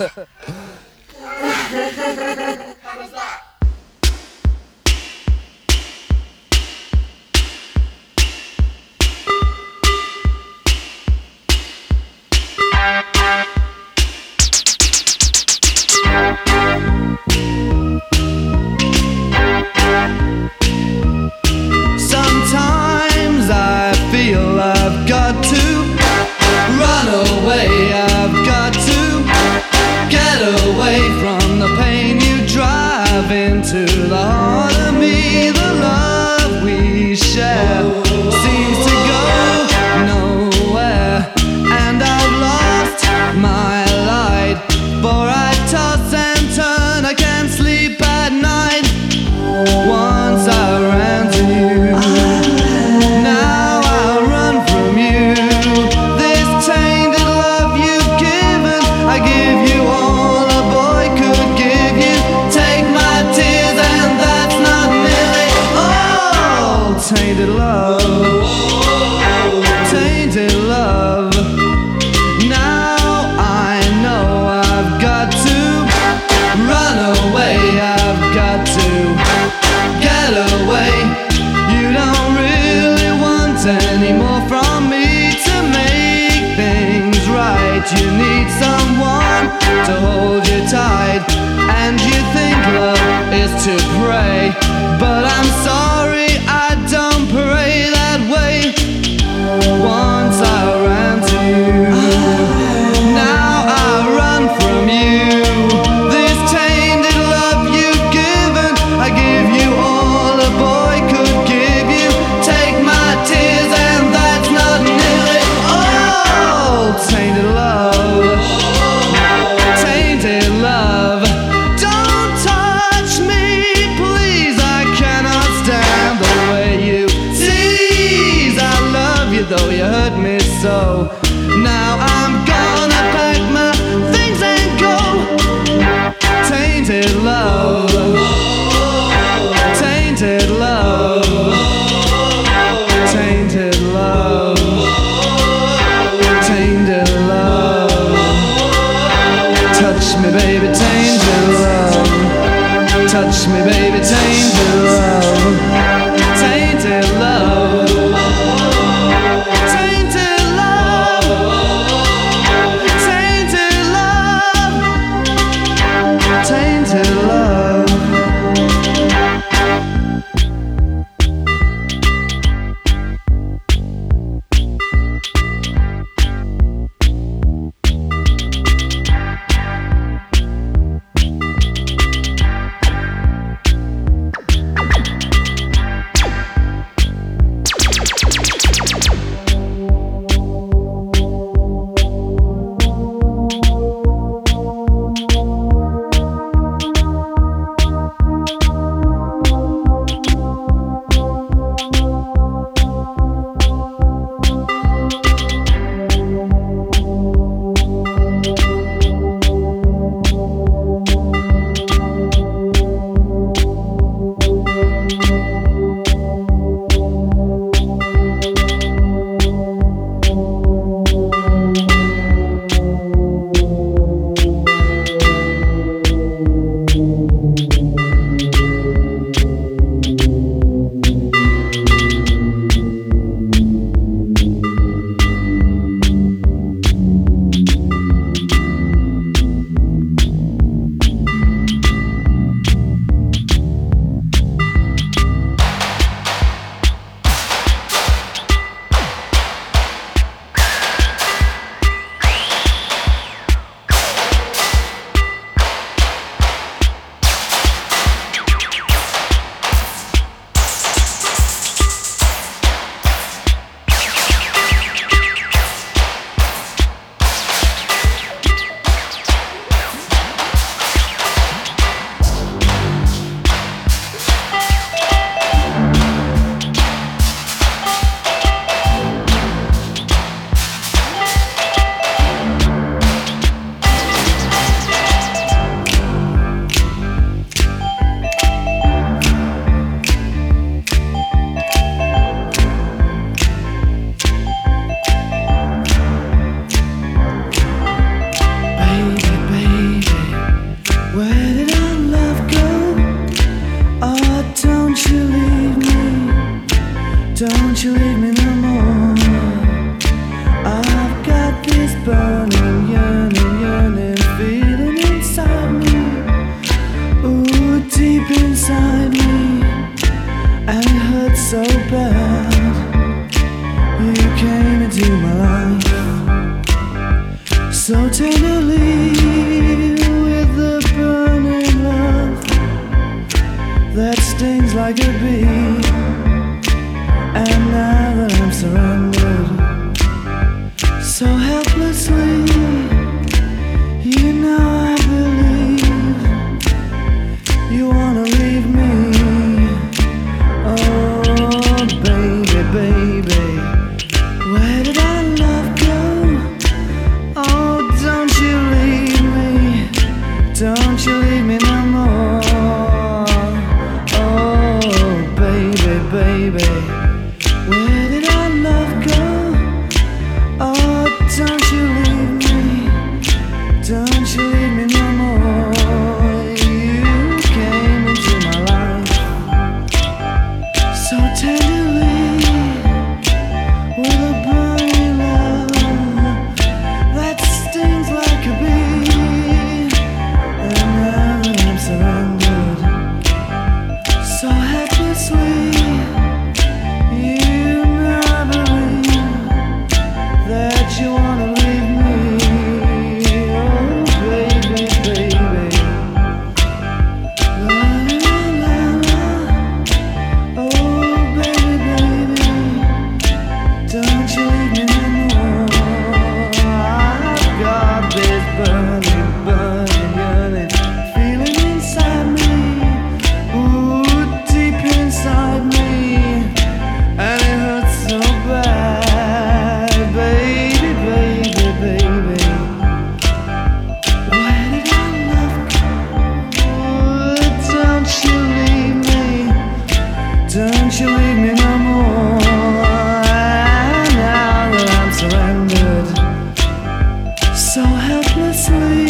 Sometimes I feel I've got to run away, I've got to get away from the pain you drive into the heart of me. The love we share seems to go nowhere, and I've lost my light, for I toss and turn, I can't sleep at night. Once I ran to you, now I run from you. This tainted love you've given, I give you all a boy could give you. Take my tears and that's not nearly all. Tainted love, tainted love. Now I know I've got to run away, I've got to get away. You don't really want any more from me to make things right. You need someone to hold you tight, and you think love is to pray, but I'm sorry, I don't pray that way. Once I ran to you, now I run from you. This tainted love you've given, I give you all a boy could give you. Take my tears and that's not nearly all. Tainted love, tainted love. Don't touch me, please, I cannot stand the way you tease. I love you though you hurt me so. Now I'm gonna pack my things and go. Tainted love, tainted love, tainted love, tainted love. Touch me baby, tainted love. Touch me baby, tainted love. Tainted love, tainted love, tainted love, tainted love. tenderly with the burning love that stings like a bee. And now that I'm surrendered so helplessly, you know I believe you wanna leave me. Oh baby, baby, where did our love go? Oh, don't you leave me, don't you leave me no more. Oh baby, baby, where did our love go? Oh, don't you leave me, don't you leave me no more. You came into my life so tenderly with a burning love that stings like a bee. And now that I'm surrendered so helplessly, you know I believe that you wanna leave me. Oh baby, baby, la la la la. Oh baby, baby, don't you leave me no more. I've got this burning, burning, yearning feeling inside me, ooh, deep inside me, and it hurts so bad. Baby, baby, baby, where did our love go? Don't you leave me, don't you leave me no more. Now that I'm surrendered so helplessly,